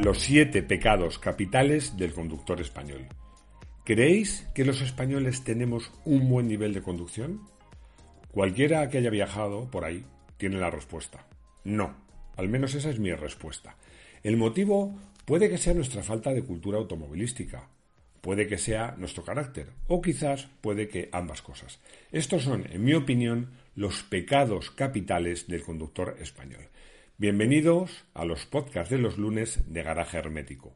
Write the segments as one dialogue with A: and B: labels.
A: Los 7 pecados capitales del conductor español. ¿Creéis que los españoles tenemos un buen nivel de conducción? Cualquiera que haya viajado por ahí tiene la respuesta. No, al menos esa es mi respuesta. El motivo puede que sea nuestra falta de cultura automovilística, puede que sea nuestro carácter, o quizás puede que ambas cosas. Estos son, en mi opinión, los pecados capitales del conductor español. Bienvenidos a los podcasts de los lunes de Garaje Hermético.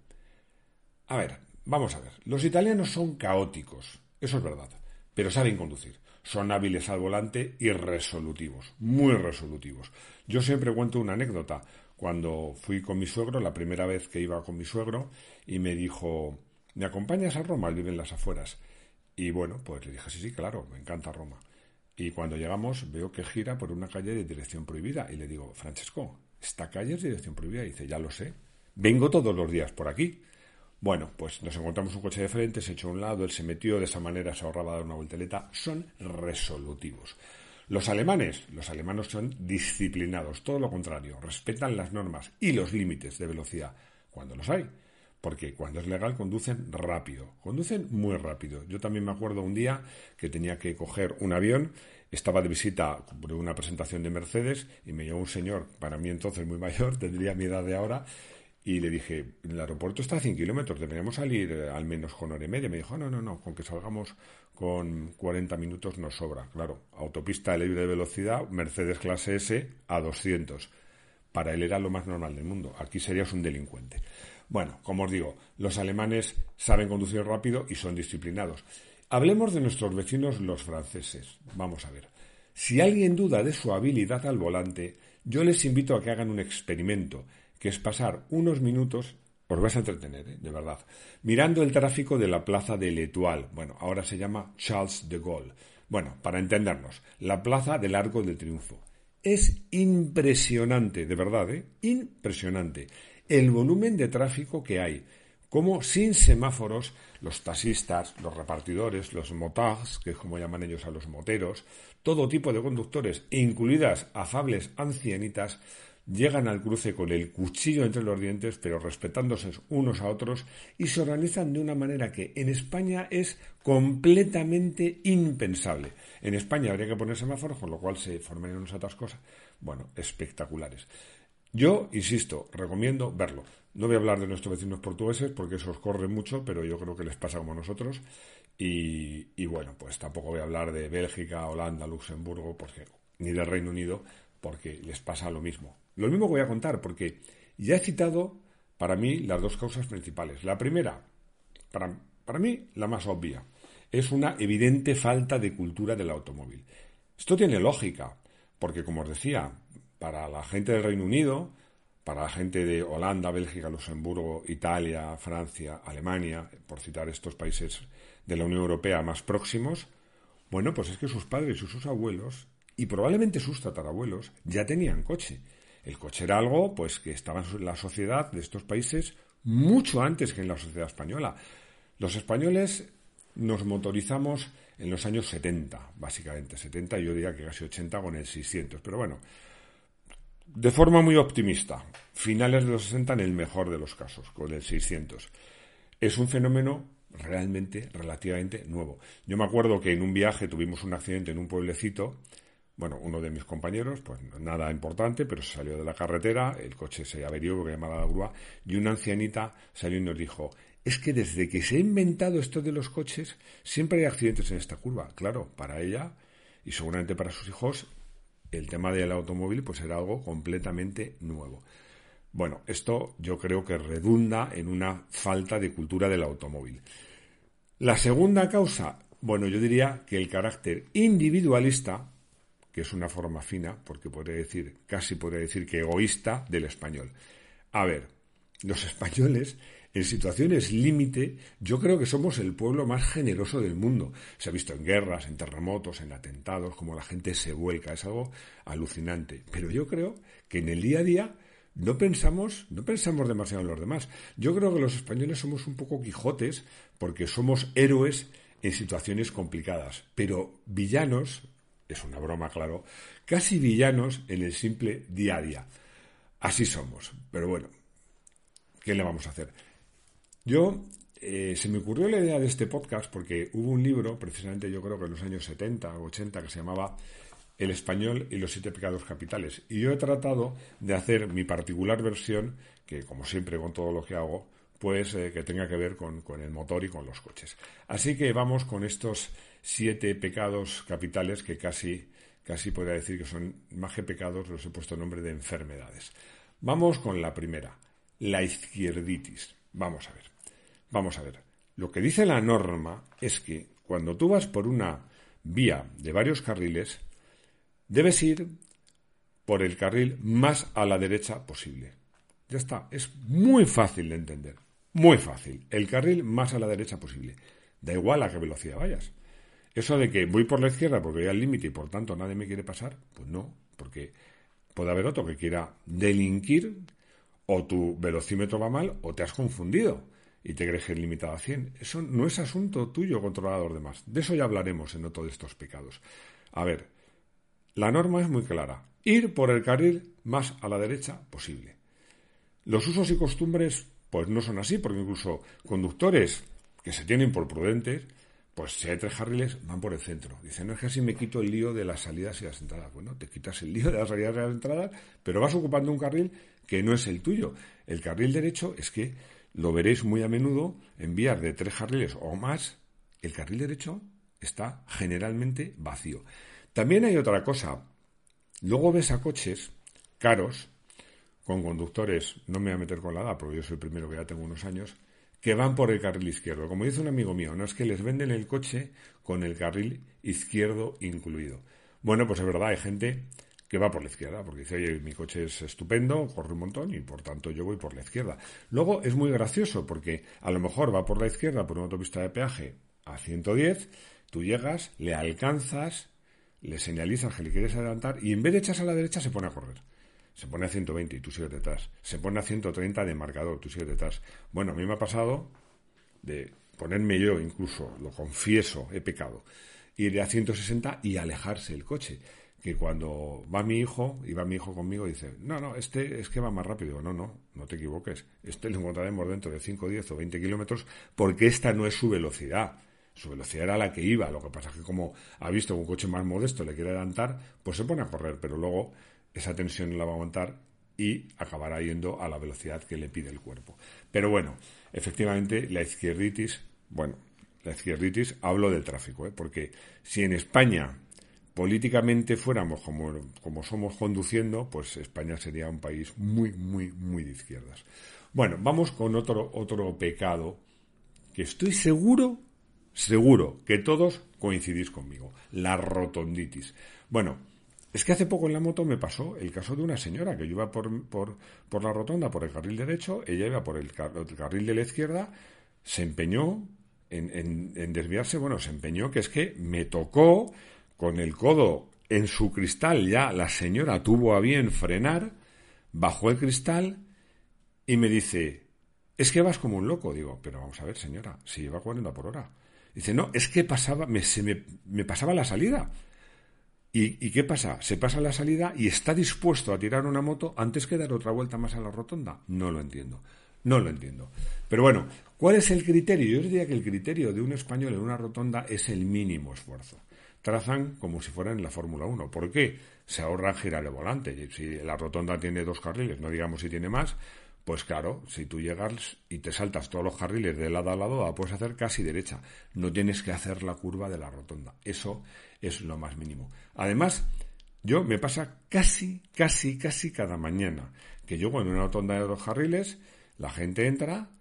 A: A ver, vamos a ver. Los italianos son caóticos, eso es verdad, pero saben conducir. Son hábiles al volante y resolutivos, muy resolutivos. Yo siempre cuento una anécdota. Cuando fui con mi suegro, la primera vez que iba con mi suegro, y me dijo, ¿me acompañas a Roma? Él vive en las afueras. Y bueno, pues le dije, sí, claro, me encanta Roma. Y cuando llegamos, veo que gira por una calle de dirección prohibida. Y le digo, Francesco, esta calle es de dirección prohibida. Y dice, ya lo sé, vengo todos los días por aquí. Bueno, pues nos encontramos un coche de frente, se echó a un lado, él se metió, de esa manera se ahorraba dar una voltereta. Son resolutivos. Los alemanes son disciplinados, todo lo contrario, respetan las normas y los límites de velocidad cuando los hay. Porque cuando es legal conducen rápido, conducen muy rápido. Yo también me acuerdo un día que tenía que coger un avión, estaba de visita por una presentación de Mercedes y me llevó un señor, para mí entonces muy mayor, tendría mi edad de ahora, y le dije, el aeropuerto está a 100 kilómetros, deberíamos salir al menos con hora y media. Me dijo, no, con que salgamos con 40 minutos nos sobra. Claro, autopista libre de velocidad, Mercedes clase S a 200. Para él era lo más normal del mundo. Aquí serías un delincuente. Bueno, como os digo, los alemanes saben conducir rápido y son disciplinados. Hablemos de nuestros vecinos los franceses. Vamos a ver. Si alguien duda de su habilidad al volante, yo les invito a que hagan un experimento, que es pasar unos minutos, os vais a entretener, de verdad, mirando el tráfico de la plaza de l'Étoile. Bueno, ahora se llama Charles de Gaulle. Bueno, para entendernos, la plaza del Arco del Triunfo. Es impresionante, de verdad, impresionante el volumen de tráfico que hay. Como sin semáforos, los taxistas, los repartidores, los motards, que es como llaman ellos a los moteros, todo tipo de conductores, incluidas afables ancianitas, llegan al cruce con el cuchillo entre los dientes, pero respetándose unos a otros, y se organizan de una manera que en España es completamente impensable. En España habría que poner semáforos, con lo cual se formarían unos atascos, bueno, espectaculares. Yo, insisto, recomiendo verlo. No voy a hablar de nuestros vecinos portugueses porque eso os corre mucho, pero yo creo que les pasa como a nosotros. Y bueno, pues tampoco voy a hablar de Bélgica, Holanda, Luxemburgo, ni del Reino Unido, porque les pasa lo mismo. Lo mismo que voy a contar, porque ya he citado para mí las dos causas principales. La primera, para mí, la más obvia, es una evidente falta de cultura del automóvil. Esto tiene lógica, porque como os decía, para la gente del Reino Unido, para la gente de Holanda, Bélgica, Luxemburgo, Italia, Francia, Alemania, por citar estos países de la Unión Europea más próximos, bueno, pues es que sus padres y sus abuelos, y probablemente sus tatarabuelos, ya tenían coche. El coche era algo pues que estaba en la sociedad de estos países mucho antes que en la sociedad española. Los españoles nos motorizamos en los años 70, básicamente. 70, yo diría que casi 80 con el 600. Pero bueno, de forma muy optimista, finales de los 60 en el mejor de los casos, con el 600. Es un fenómeno realmente, relativamente nuevo. Yo me acuerdo que en un viaje tuvimos un accidente en un pueblecito. Bueno, uno de mis compañeros, pues nada importante, pero se salió de la carretera, el coche se averió porque llamaba a la grúa, y una ancianita salió y nos dijo, es que desde que se ha inventado esto de los coches, siempre hay accidentes en esta curva. Claro, para ella, y seguramente para sus hijos, el tema del automóvil pues era algo completamente nuevo. Bueno, esto yo creo que redunda en una falta de cultura del automóvil. La segunda causa, bueno, yo diría que el carácter individualista, que es una forma fina, porque casi podría decir que egoísta del español. A ver, los españoles, en situaciones límite, yo creo que somos el pueblo más generoso del mundo. Se ha visto en guerras, en terremotos, en atentados, como la gente se vuelca, es algo alucinante. Pero yo creo que en el día a día no pensamos demasiado en los demás. Yo creo que los españoles somos un poco Quijotes, porque somos héroes en situaciones complicadas, pero villanos, es una broma, claro, casi villanos en el simple día a día. Así somos, pero bueno, ¿qué le vamos a hacer? Yo, se me ocurrió la idea de este podcast porque hubo un libro, precisamente yo creo que en los años 70 o 80, que se llamaba El español y los 7 pecados capitales. Y yo he tratado de hacer mi particular versión, que como siempre con todo lo que hago, pues que tenga que ver con el motor y con los coches. Así que vamos con estos 7 pecados capitales que casi podría decir que son más que pecados, los he puesto nombre de enfermedades. Vamos con la primera, la izquierditis. Vamos a ver. Lo que dice la norma es que cuando tú vas por una vía de varios carriles, debes ir por el carril más a la derecha posible. Ya está, es muy fácil de entender. Muy fácil. El carril más a la derecha posible. Da igual a qué velocidad vayas. Eso de que voy por la izquierda porque voy al límite y por tanto nadie me quiere pasar, pues no, porque puede haber otro que quiera delinquir, o tu velocímetro va mal o te has confundido y te crees que es limitado a 100. Eso no es asunto tuyo controlar a los demás. De eso ya hablaremos en otro de estos pecados. A ver, la norma es muy clara. Ir por el carril más a la derecha posible. Los usos y costumbres pues no son así, porque incluso conductores que se tienen por prudentes, pues si hay 3 carriles, van por el centro. Dicen, no es que así me quito el lío de las salidas y las entradas. Bueno, te quitas el lío de las salidas y las entradas, pero vas ocupando un carril que no es el tuyo. El carril derecho es que, lo veréis muy a menudo, en vías de 3 carriles o más, el carril derecho está generalmente vacío. También hay otra cosa. Luego ves a coches caros, con conductores, no me voy a meter con la edad, porque yo soy el primero que ya tengo unos años, que van por el carril izquierdo. Como dice un amigo mío, no es que les venden el coche con el carril izquierdo incluido. Bueno, pues es verdad, hay gente que va por la izquierda, porque dice, oye, mi coche es estupendo, corre un montón y por tanto yo voy por la izquierda. Luego es muy gracioso, porque a lo mejor va por la izquierda por una autopista de peaje a 110, tú llegas, le alcanzas, le señalizas que le quieres adelantar y en vez de echarse a la derecha se pone a correr. Se pone a 120 y tú sigues detrás. Se pone a 130 de marcador, tú sigues detrás. Bueno, a mí me ha pasado de ponerme yo, incluso, lo confieso, he pecado, ir a 160 y alejarse el coche. Que cuando iba mi hijo conmigo y dice, no, este es que va más rápido. No te equivoques. Este lo encontraremos dentro de 5, 10 o 20 kilómetros porque esta no es su velocidad. Su velocidad era la que iba. Lo que pasa es que como ha visto que un coche más modesto le quiere adelantar, pues se pone a correr, pero luego esa tensión la va a aguantar y acabará yendo a la velocidad que le pide el cuerpo. Pero bueno, efectivamente la izquierditis, hablo del tráfico, porque si en España políticamente fuéramos como somos conduciendo, pues España sería un país muy, muy, muy de izquierdas. Bueno, vamos con otro pecado que estoy seguro que todos coincidís conmigo, la rotonditis. Bueno, es que hace poco en la moto me pasó el caso de una señora que yo iba por la rotonda, por el carril derecho, ella iba por el carril de la izquierda, se empeñó en desviarse, se empeñó que es que me tocó con el codo en su cristal, ya la señora tuvo a bien frenar, bajó el cristal y me dice, es que vas como un loco. Digo, pero vamos a ver, señora, si lleva 40 por hora. Dice, no, es que me pasaba la salida. ¿Y qué pasa? Se pasa la salida y está dispuesto a tirar una moto antes que dar otra vuelta más a la rotonda. No lo entiendo. Pero bueno, ¿cuál es el criterio? Yo diría que el criterio de un español en una rotonda es el mínimo esfuerzo. Trazan como si fuera en la Fórmula 1. ¿Por qué? Se ahorran girar el volante. Si la rotonda tiene 2 carriles, no digamos si tiene más, pues claro, si tú llegas y te saltas todos los carriles de lado a lado, la puedes hacer casi derecha. No tienes que hacer la curva de la rotonda. Eso es lo más mínimo. Además, me pasa casi cada mañana que yo cuando en una rotonda de 2 carriles, la gente entra,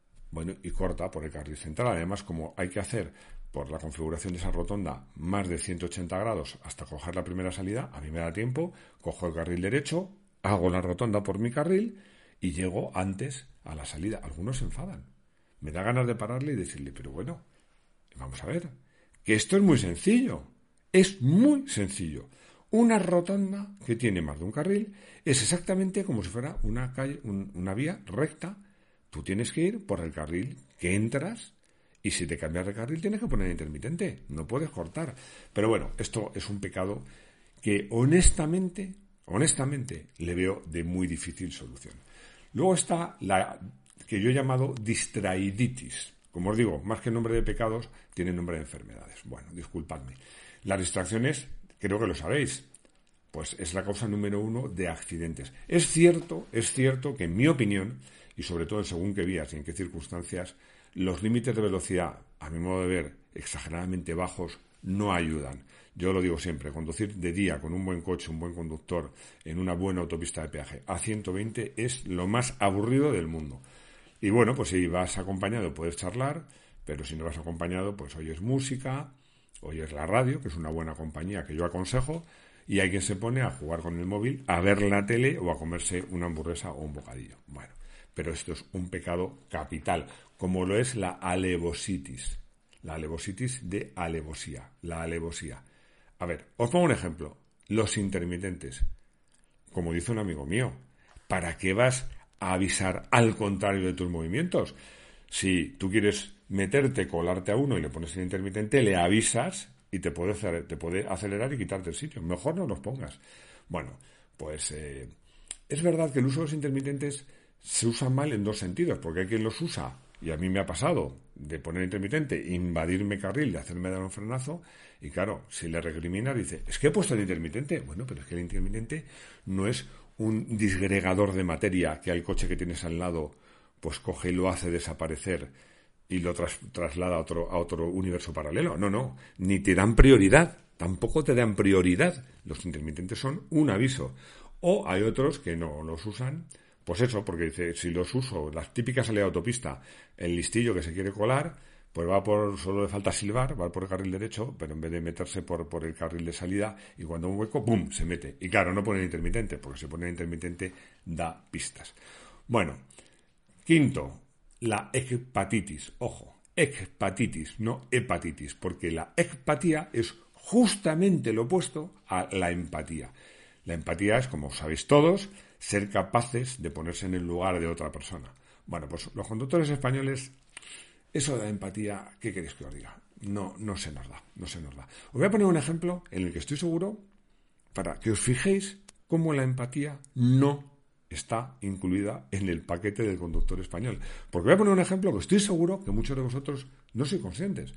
A: y corta por el carril central. Además, como hay que hacer por la configuración de esa rotonda más de 180 grados hasta coger la primera salida, a mí me da tiempo, cojo el carril derecho, hago la rotonda por mi carril y llego antes a la salida. Algunos se enfadan. Me da ganas de pararle y decirle, pero bueno, vamos a ver, que esto es muy sencillo. Es muy sencillo. Una rotonda que tiene más de un carril es exactamente como si fuera una calle, una vía recta. Tú tienes que ir por el carril que entras y si te cambias de carril tienes que poner intermitente. No puedes cortar. Pero bueno, esto es un pecado que honestamente le veo de muy difícil solución. Luego está que yo he llamado distraiditis. Como os digo, más que nombre de pecados, tiene nombre de enfermedades. Bueno, disculpadme. Las distracciones, creo que lo sabéis, pues es la causa número 1 de accidentes. Es cierto que en mi opinión, y sobre todo según qué vías y en qué circunstancias, los límites de velocidad, a mi modo de ver, exageradamente bajos, no ayudan. Yo lo digo siempre, conducir de día con un buen coche, un buen conductor, en una buena autopista de peaje a 120 es lo más aburrido del mundo. Y bueno, pues si vas acompañado puedes charlar, pero si no vas acompañado, pues oyes música, oyes la radio, que es una buena compañía que yo aconsejo, y hay quien se pone a jugar con el móvil, a ver la tele o a comerse una hamburguesa o un bocadillo. Bueno, pero esto es un pecado capital, como lo es la alevositis. La alevositis de alevosía, la alevosía. A ver, os pongo un ejemplo. Los intermitentes. Como dice un amigo mío, ¿para qué vas a avisar al contrario de tus movimientos? Si tú quieres meterte, colarte a uno y le pones el intermitente, le avisas y te puede acelerar y quitarte el sitio. Mejor no los pongas. Bueno, pues es verdad que el uso de los intermitentes se usa mal en dos sentidos, porque hay quien los usa, y a mí me ha pasado, de poner intermitente, invadirme carril, de hacerme dar un frenazo, y claro, si le recrimina, dice, es que he puesto el intermitente. Bueno, pero es que el intermitente no es un disgregador de materia que al coche que tienes al lado, pues coge y lo hace desaparecer y lo traslada a otro universo paralelo. No, ni te dan prioridad, tampoco te dan prioridad. Los intermitentes son un aviso. O hay otros que no los usan, pues eso, porque dice, si los uso, las típicas salidas de autopista, el listillo que se quiere colar, pues solo le falta silbar, va por el carril derecho, pero en vez de meterse por el carril de salida, y cuando un hueco, ¡pum!, se mete. Y claro, no pone el intermitente, porque si pone el intermitente da pistas. Bueno, quinto, la hepatitis. Ojo, hepatitis, no hepatitis, porque la empatía es justamente lo opuesto a la empatía. La empatía es, como sabéis todos, ser capaces de ponerse en el lugar de otra persona. Bueno, pues los conductores españoles, eso de la empatía, ¿qué queréis que os diga? No se nos da. Os voy a poner un ejemplo en el que estoy seguro para que os fijéis cómo la empatía no está incluida en el paquete del conductor español. Porque voy a poner un ejemplo que estoy seguro que muchos de vosotros no sois conscientes.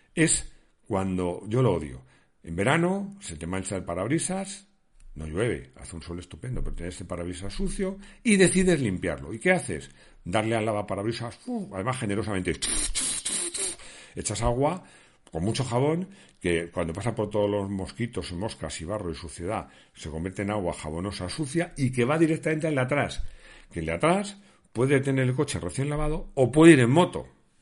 A: Es cuando, yo lo odio, en verano se te mancha el parabrisas, no llueve, hace un sol estupendo, pero tienes el parabrisas sucio y decides limpiarlo. ¿Y qué haces? Darle al lavaparabrisas, además generosamente, echas agua con mucho jabón, que cuando pasa por todos los mosquitos y moscas y barro y suciedad, se convierte en agua jabonosa sucia y que va directamente al de atrás. Que el de atrás puede tener el coche recién lavado o puede ir en moto.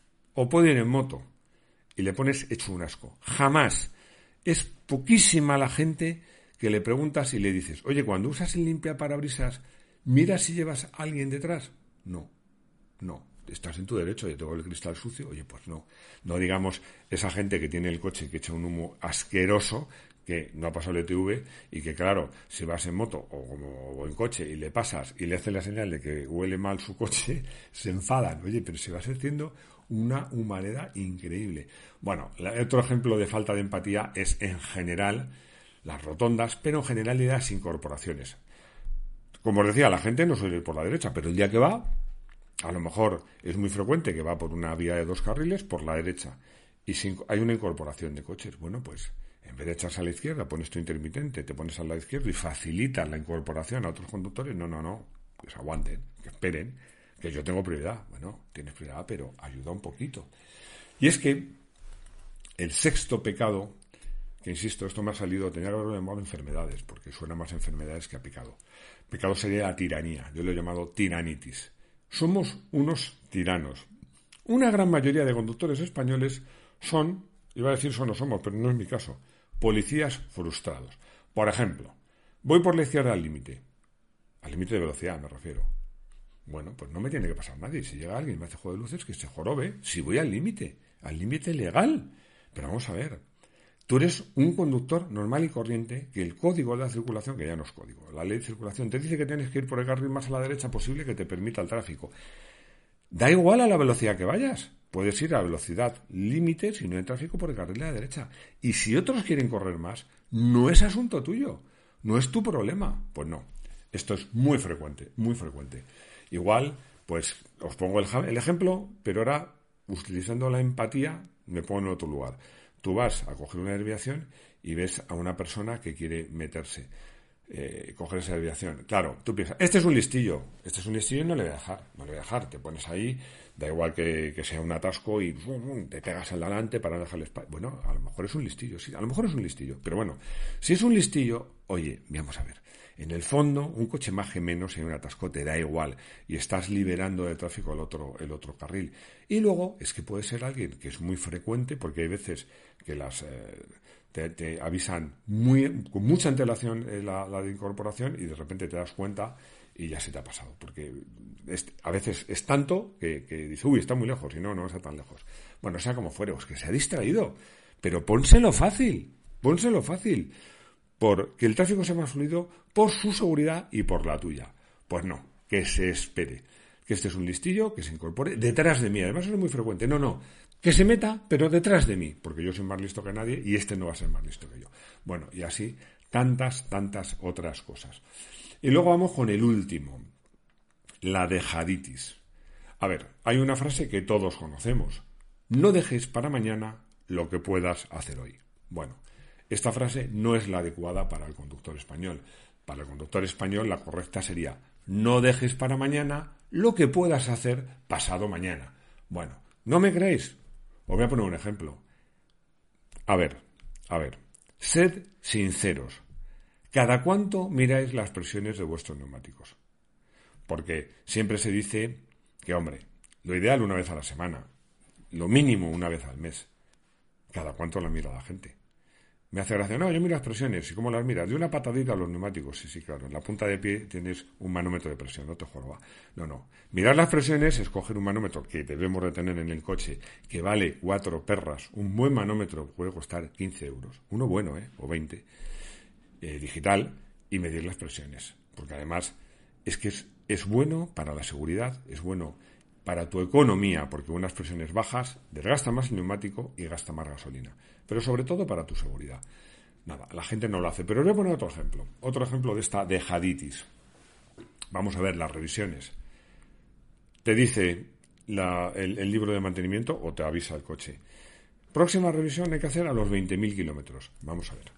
A: Y le pones hecho un asco. Jamás. Es poquísima la gente que le preguntas y le dices, oye, cuando usas el limpiaparabrisas, mira si llevas a alguien detrás. No. Estás en tu derecho, yo tengo el cristal sucio, oye, pues no. No digamos esa gente que tiene el coche que echa un humo asqueroso, que no ha pasado el ETV, y que claro, si vas en moto o en coche y le pasas y le haces la señal de que huele mal su coche, se enfadan. Oye, pero se va haciendo una humareda increíble. Bueno, otro ejemplo de falta de empatía es en general las rotondas, pero en general las incorporaciones. Como os decía, la gente no suele ir por la derecha, pero el día que va, a lo mejor es muy frecuente que va por una vía de 2 carriles por la derecha y hay una incorporación de coches. Bueno, pues en vez de echarse a la izquierda, pones tu intermitente, te pones al lado izquierdo y facilitas la incorporación a otros conductores. No, que se aguanten, que esperen, que yo tengo prioridad. Bueno, tienes prioridad, pero ayuda un poquito. Y es que el sexto pecado, que insisto, esto me ha salido, tenía que haberlo llamado enfermedades, porque suena más a enfermedades que a pecado. Pecado sería la tiranía, yo lo he llamado tiranitis. Somos unos tiranos. Una gran mayoría de conductores españoles son, iba a decir son o somos, pero no es mi caso, policías frustrados. Por ejemplo, voy por la izquierda al límite de velocidad me refiero. Bueno, pues no me tiene que pasar nadie. Si llega alguien y me hace juego de luces, que se jorobe. Si voy al límite legal. Pero vamos a ver, tú eres un conductor normal y corriente que el código de la circulación, que ya no es código, la ley de circulación te dice que tienes que ir por el carril más a la derecha posible que te permita el tráfico. Da igual a la velocidad que vayas. Puedes ir a velocidad límite si no hay tráfico por el carril de la derecha. Y si otros quieren correr más, no es asunto tuyo. No es tu problema. Pues no. Esto es muy frecuente, muy frecuente. Igual, Pues os pongo el ejemplo, pero ahora, utilizando la empatía, me pongo en otro lugar. Tú vas a coger una desviación y ves a una persona que quiere meterse, coger esa desviación. Claro, tú piensas, este es un listillo y no le voy a dejar, te pones ahí, da igual que sea un atasco y te pegas al delante para no dejarle espacio. Bueno, a lo mejor es un listillo, sí, a lo mejor es un listillo, pero bueno, si es un listillo, oye, vamos a ver, en el fondo, un coche maje menos en un atasco te da igual y estás liberando de tráfico el otro carril. Y luego es que puede ser alguien que es muy frecuente, porque hay veces que te avisan con mucha antelación la de incorporación y de repente te das cuenta y ya se te ha pasado. Porque a veces es tanto que dices, uy, está muy lejos, y no está tan lejos. Bueno, sea como fuere, es que se ha distraído. Pero pónselo fácil. Porque el tráfico sea más fluido por su seguridad y por la tuya. Pues no, que se espere. Que este es un listillo, que se incorpore detrás de mí. Además es muy frecuente. No, que se meta, pero detrás de mí, porque yo soy más listo que nadie y este no va a ser más listo que yo. Bueno, y así tantas otras cosas. Y luego vamos con el último, la dejaditis. A ver, hay una frase que todos conocemos. No dejes para mañana lo que puedas hacer hoy. Bueno, esta frase no es la adecuada para el conductor español. Para el conductor español la correcta sería: no dejes para mañana lo que puedas hacer pasado mañana. Bueno, ¿no me creéis? Os voy a poner un ejemplo. A ver, sed sinceros. ¿Cada cuánto miráis las presiones de vuestros neumáticos? Porque siempre se dice que, hombre, lo ideal una vez a la semana, lo mínimo una vez al mes. ¿Cada cuánto la mira la gente? Me hace gracia, no, yo miro las presiones. ¿Y cómo las miras? De una patadita a los neumáticos. Sí, claro. En la punta de pie tienes un manómetro de presión, no te joroba. No. Mirar las presiones es coger un manómetro que debemos de tener en el coche, que vale 4 perras. Un buen manómetro puede costar 15 euros. Uno bueno, o 20. Digital, y medir las presiones. Porque además es que es bueno para la seguridad, es bueno para tu economía, porque unas presiones bajas desgasta más el neumático y gasta más gasolina. Pero sobre todo para tu seguridad. Nada, la gente no lo hace. Pero os voy a poner otro ejemplo de esta dejaditis. Vamos a ver las revisiones. Te dice el libro de mantenimiento o te avisa el coche. Próxima revisión hay que hacer a los 20.000 kilómetros. Vamos a ver.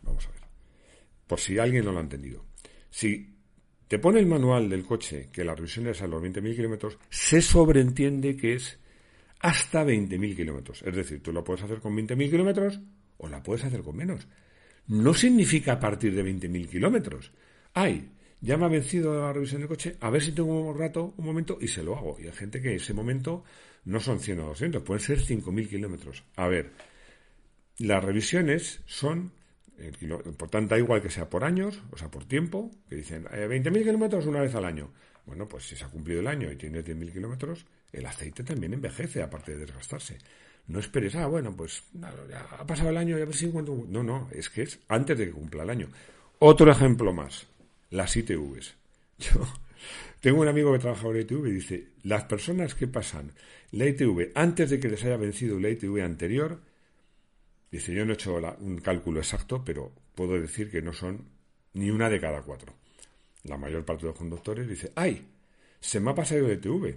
A: Por si alguien no lo ha entendido. Si te pone el manual del coche que la revisión es a los 20.000 kilómetros, se sobreentiende que es hasta 20.000 kilómetros. Es decir, tú lo puedes hacer con 20.000 kilómetros o la puedes hacer con menos. No significa a partir de 20.000 kilómetros. Ya me ha vencido la revisión del coche, a ver si tengo un momento, y se lo hago. Y hay gente que ese momento no son 100 o 200, pueden ser 5.000 kilómetros. A ver, las revisiones son, por tanto, da igual que sea por años, o sea, por tiempo, que dicen 20.000 kilómetros una vez al año. Bueno, pues si se ha cumplido el año y tiene 10.000 kilómetros, el aceite también envejece, aparte de desgastarse. No esperes, pues ya ha pasado el año y a ver si encuentro... No, es que es antes de que cumpla el año. Otro ejemplo más, las ITVs. Yo tengo un amigo que trabaja en la ITV y dice, las personas que pasan la ITV antes de que les haya vencido la ITV anterior, dice, yo no he hecho un cálculo exacto, pero puedo decir que no son ni una de cada 4. La mayor parte de los conductores dice, se me ha pasado la ITV.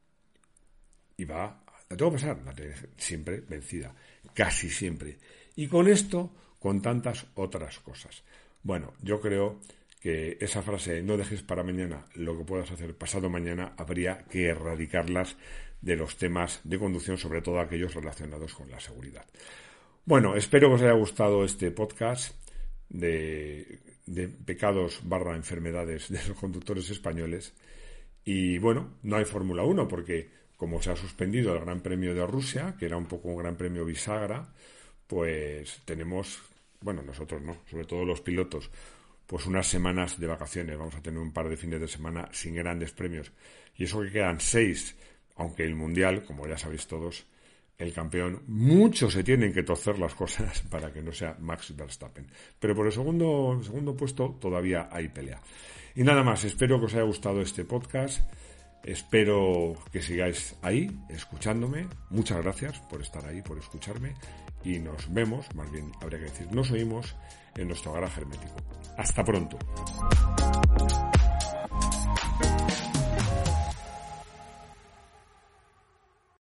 A: Y la tengo que pasar, la tengo siempre vencida, casi siempre. Y con esto, con tantas otras cosas. Bueno, yo creo que esa frase, no dejes para mañana lo que puedas hacer pasado mañana, habría que erradicarlas de los temas de conducción, sobre todo aquellos relacionados con la seguridad. Bueno, espero que os haya gustado este podcast de pecados / enfermedades de los conductores españoles. Y bueno, no hay Fórmula 1 porque como se ha suspendido el Gran Premio de Rusia, que era un poco un Gran Premio bisagra, pues tenemos, nosotros no, sobre todo los pilotos, pues unas semanas de vacaciones. Vamos a tener un par de fines de semana sin grandes premios. Y eso que quedan 6, aunque el Mundial, como ya sabéis todos, el campeón, muchos se tienen que torcer las cosas para que no sea Max Verstappen. Pero por el segundo puesto todavía hay pelea. Y nada más, espero que os haya gustado este podcast. Espero que sigáis ahí, escuchándome. Muchas gracias por estar ahí, por escucharme. Y nos vemos, más bien habría que decir, nos oímos en nuestro garaje hermético. Hasta pronto.